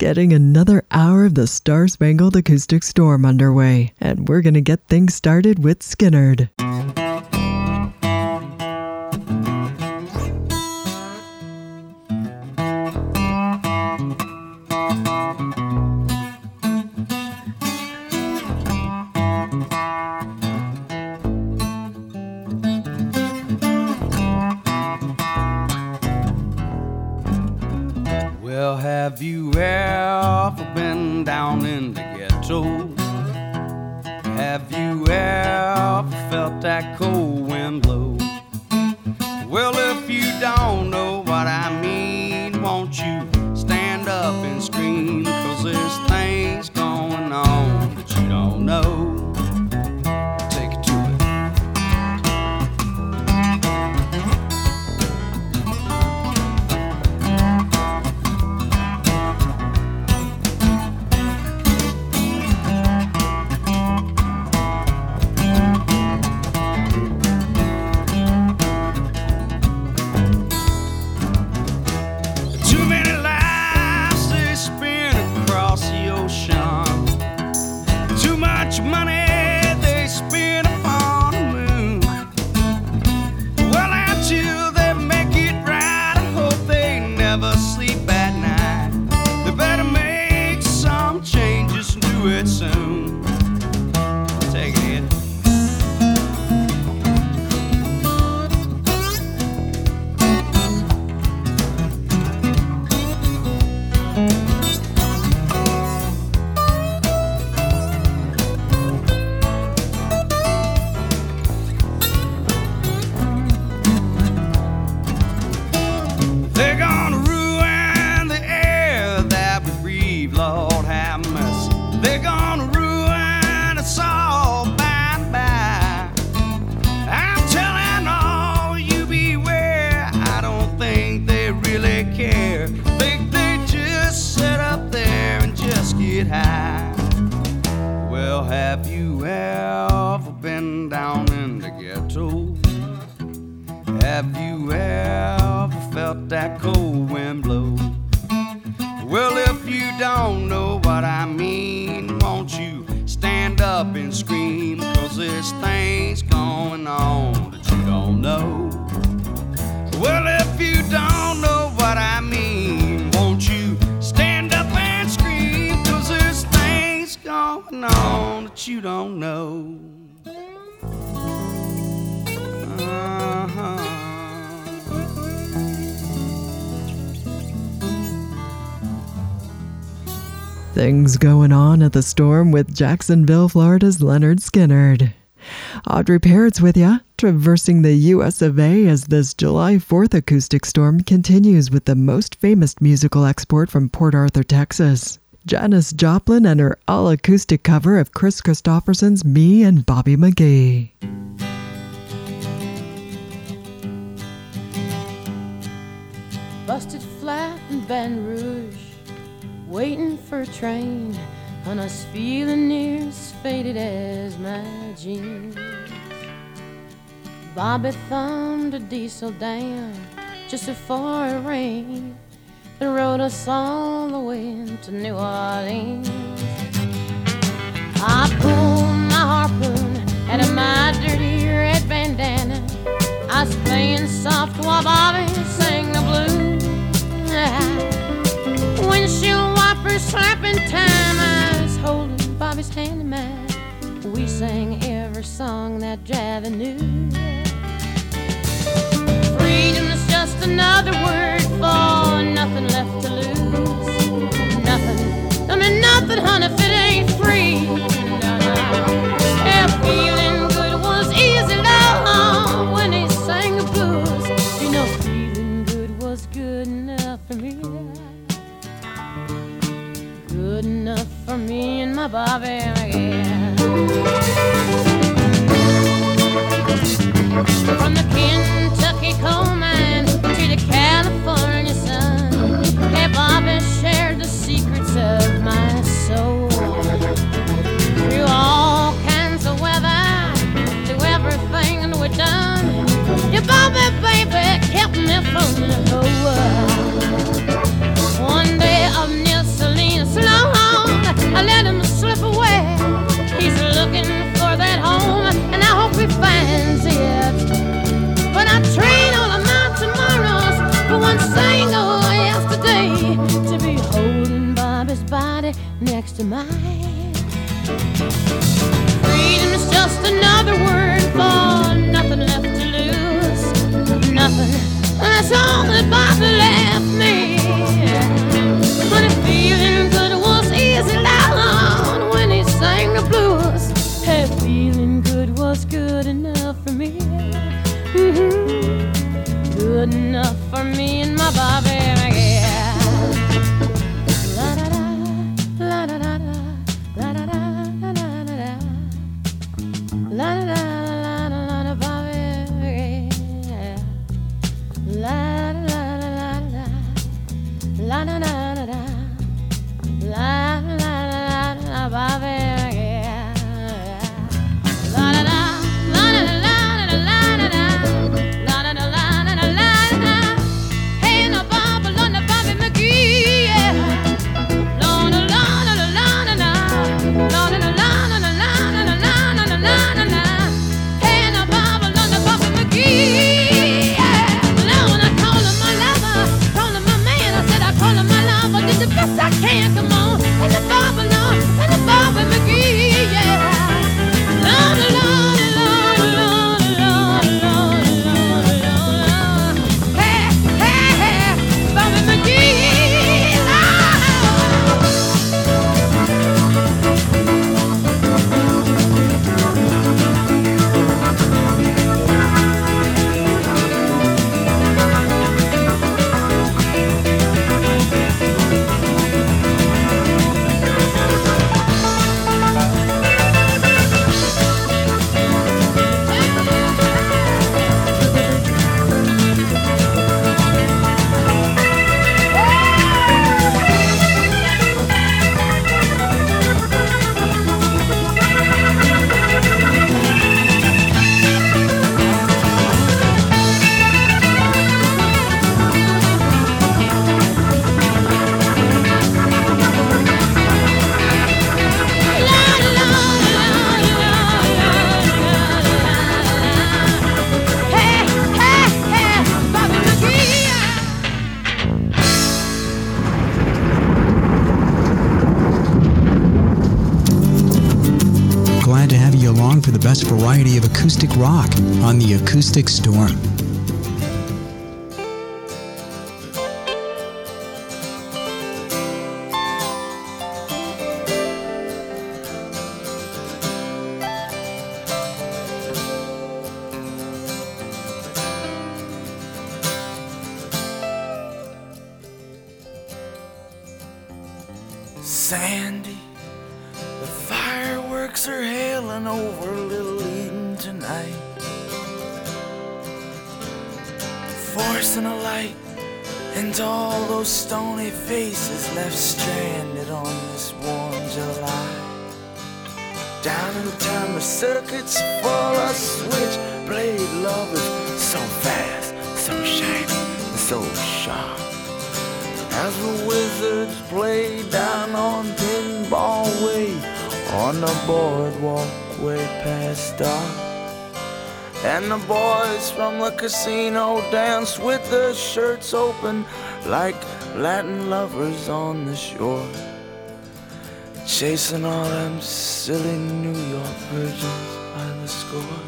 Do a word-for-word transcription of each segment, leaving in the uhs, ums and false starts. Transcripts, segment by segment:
getting another hour of the Star-Spangled Acoustic Storm underway, and we're gonna get things started with Skynyrd. Well, have you ever been down in the ghetto? Have you ever felt that cold wind blow? Well, if you don't know what I mean, won't you stand up and scream? 'Cause there's things going on that you don't know. Take it to it. Too many lives they spin across the ocean. Too much money they spend upon the moon. Well, until they make it right, I hope they never sleep at night. They better make some changes and do it soon. Take it. They're gonna ruin the air that we breathe, Lord have mercy. They're gonna ruin us all by and by. I'm telling all you beware, I don't think they really care. Think they just sit up there and just get high. Well, have you ever been down in the ghetto? Have you ever felt that cold wind blow? Well, if you don't know what I mean, won't you stand up and scream? 'Cause there's things going on that you don't know. Well, if you don't know what I mean, won't you stand up and scream? 'Cause there's things going on that you don't know. Uh-huh. Things going on at the Storm with Jacksonville, Florida's Lynyrd Skynyrd. Audrey Parrott's with ya, traversing the U S of A as this July fourth acoustic storm continues with the most famous musical export from Port Arthur, Texas. Janis Joplin and her all-acoustic cover of Chris Christopherson's Me and Bobby McGee. Busted flat in Baton Rouge, waiting for a train, and I was feeling near as faded as my jeans. Bobby thumbed a diesel down just before it rained and rode us all the way to New Orleans. I pulled my harpoon out of my dirty red bandana. I was playing soft while Bobby sang the blues. Windshield wipers slapping time, I was holding Bobby's hand in mine. We sang every song that Javi knew. Freedom is just another word for nothing left to lose. Nothing, I mean nothing, honey, if it ain't free. No, no. Yeah, feeling good was easy, love, when he sang the blues. You know, feeling good was good enough for me. Good enough for me and my Bobby again. From the Kentucky coal mine to the California sun, yeah, Bobby shared the secrets of my soul. Through all kinds of weather, through everything that we've done, yeah, Bobby, baby, kept me from the whole world. One day of New Salina body next to mine. Freedom's just another word for nothing left to lose. Nothing, that's all that Bobby left me. Honey, feeling good was easy down when he sang the blues. Hey, feeling good was good enough for me. Mm-hmm. Good enough for me and my Bobby, yeah. La da da, la da da da, la da da, la da da da, la da da, la da la da, Bobby, yeah. La da la la la la, la da da da da, la la la la, Bobby, yeah. La da da, la da da la da la da da. I can't come on, and the Bobby Lord, and the Bobby McGee, yeah. Lord, Lord, Lord, Lord, Lord, Lord, Lord, Lord, hey, hey, hey, Bobby McGee, for the best variety of acoustic rock on the Acoustic Storm. Sandy, the fireworks are hailing over Little Eden tonight, forcing a light into all those stony faces left stranded on this warm July. Down in town the circuits full of switchblade lovers, so fast, so shiny, and so sharp, as the wizards play down on Pinball Way, on the boardwalk way past dark. And the boys from the casino dance with their shirts open like Latin lovers on the shore, chasing all them silly New York virgins by the score.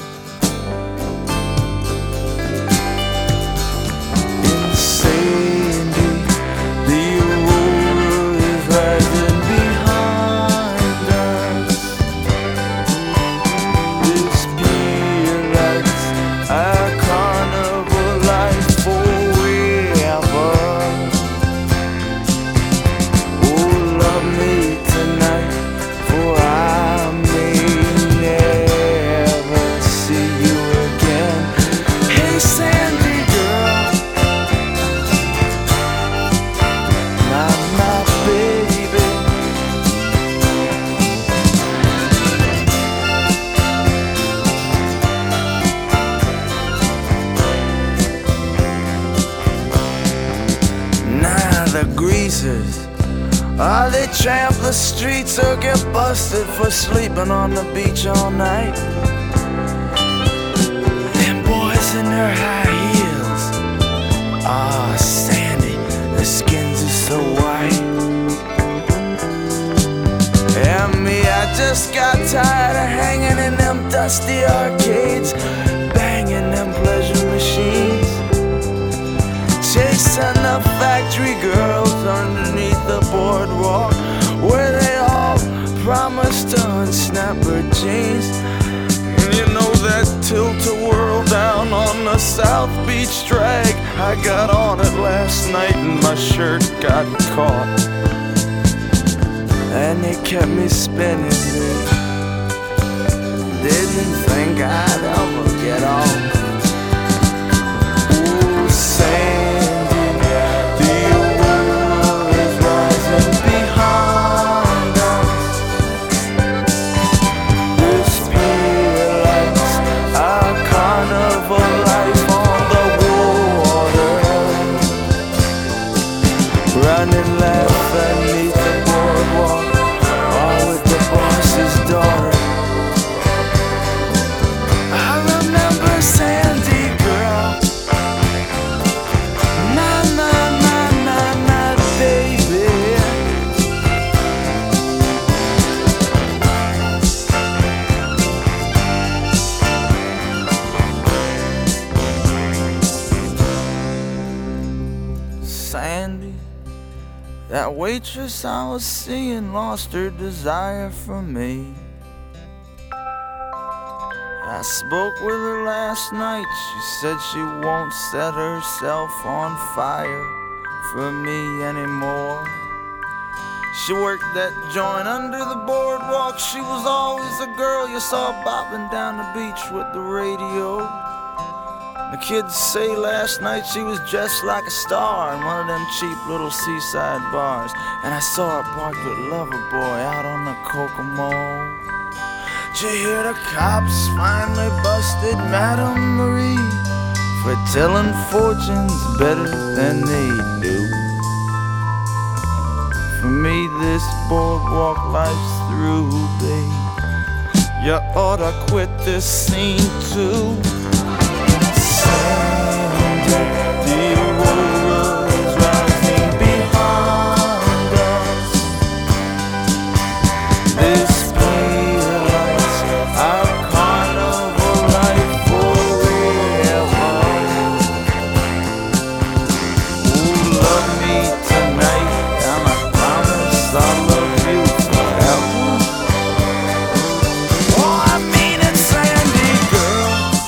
Ah, they tramp the streets or get busted for sleeping on the beach all night. Them boys in their high heels, ah, Sandy, their skins are so white. just got tired of hanging in them dusty arcades, banging them pleasure machines, chasing the factory girls underneath the boardwalk, where they all promised to unsnap her jeans. And you know that tilt-a-whirl down on the South Beach drag, I got on it last night and my shirt got caught, and it kept me spinning, babe. Didn't think I'd ever get off. Ooh, Sandy, the world is rising behind us. This pier lights our carnival life on the water, running laughing beneath the boardwalk, all with the boss's daughter. I remember Sandy girl, na na na na na baby. Sandy, that waitress I was seeing lost her desire for me. I spoke with her last night. She said she won't set herself on fire for me anymore. She worked that joint under the boardwalk. She was always a girl you saw bobbing down the beach with the radio. The kids say last night she was dressed like a star in one of them cheap little seaside bars. And I saw her parked with Loverboy out on the Kokomo. Did you hear the cops finally busted Madame Marie for telling fortunes better than they do? For me this boardwalk life's through, babe. You oughta quit this scene too. The world is rising behind us. This pier lights our carnival life forever. Ooh, love me tonight, and I promise I'll love you forever. Oh, I mean it, Sandy girl.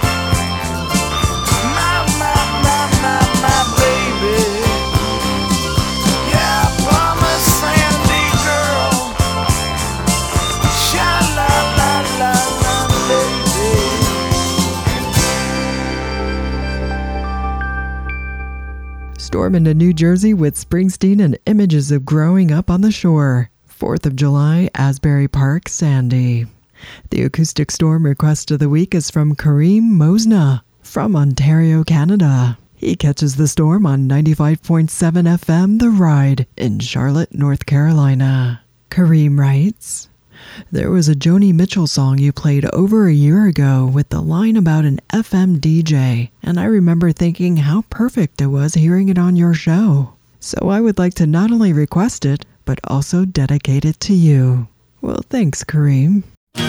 Storm into New Jersey with Springsteen and images of growing up on the shore. fourth of July, Asbury Park, Sandy. The acoustic storm request of the week is from Kareem Mosna from Ontario, Canada. He catches the storm on ninety-five point seven F M The Ride in Charlotte, North Carolina. Kareem writes, "There was a Joni Mitchell song you played over a year ago with the line about an F M D J, and I remember thinking how perfect it was hearing it on your show. So I would like to not only request it, but also dedicate it to you." Well, thanks, Kareem.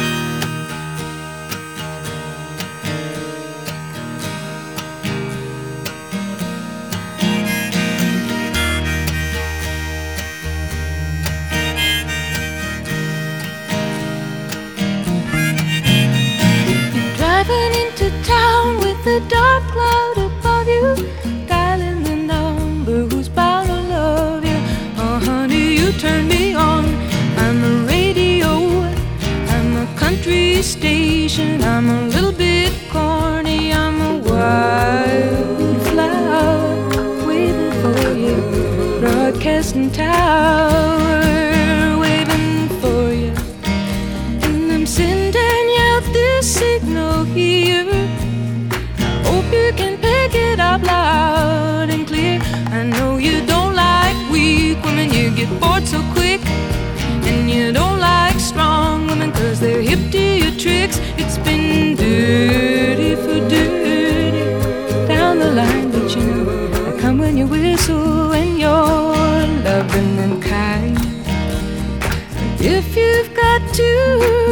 The dark cloud above you, dialing the number who's bound to love you. Oh honey, you turn me on. I'm a radio, I'm a country station, I'm a little bit corny, I'm a wildflower waiting for you, broadcasting tower waving for you, and I'm sending out this signal here. Hope you can pick it up loud and clear. I know you don't like weak women, you get bored so quick. And you don't like strong women, cause they're hip to your tricks. It's been dirty for dirty down the line, but you know I come when you whistle and you're loving and kind. If you've got to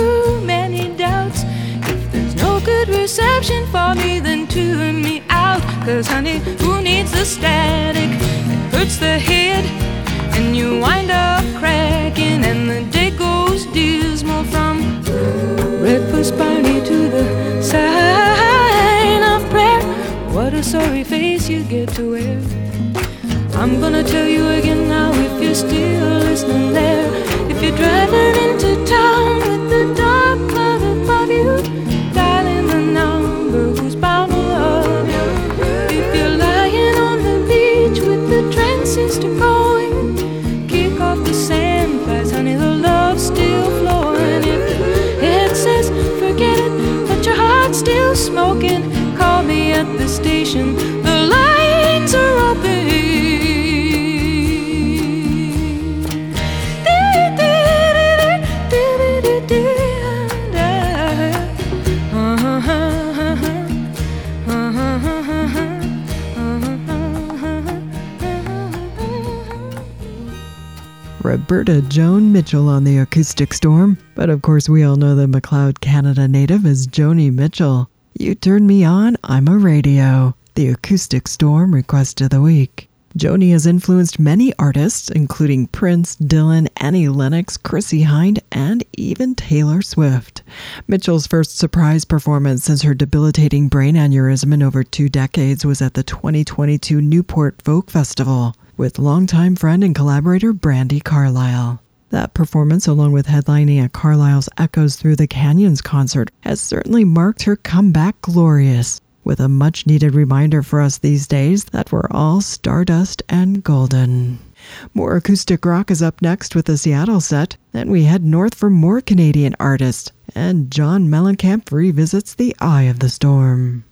tune me out. Cause honey, who needs the static? It hurts the head and you wind up cracking, and the day goes dismal from breakfast party to the sign of prayer. What a sorry face you get to wear. I'm gonna tell you again now, if you're still listening there. If you're driving into town with the dark cloud above you, dialing the number who's bound to love you. If you're lying on the beach with the transistor going, kick off the sand flies, honey, the love's still flowing. If the head says forget it, but your heart's still smoking, call me at the station, the lines are open. Roberta Joan Mitchell on the Acoustic Storm, but of course we all know the McLeod, Canada native as Joni Mitchell. You Turn Me On, I'm a Radio, the Acoustic Storm Request of the Week. Joni has influenced many artists, including Prince, Dylan, Annie Lennox, Chrissie Hynde, and even Taylor Swift. Mitchell's first surprise performance since her debilitating brain aneurysm in over two decades was at the twenty twenty-two Newport Folk Festival, with longtime friend and collaborator Brandi Carlile. That performance, along with headlining at Carlile's Echoes Through the Canyons concert, has certainly marked her comeback glorious, with a much-needed reminder for us these days that we're all stardust and golden. More acoustic rock is up next with the Seattle set, then we head north for more Canadian artists, and John Mellencamp revisits the Eye of the Storm.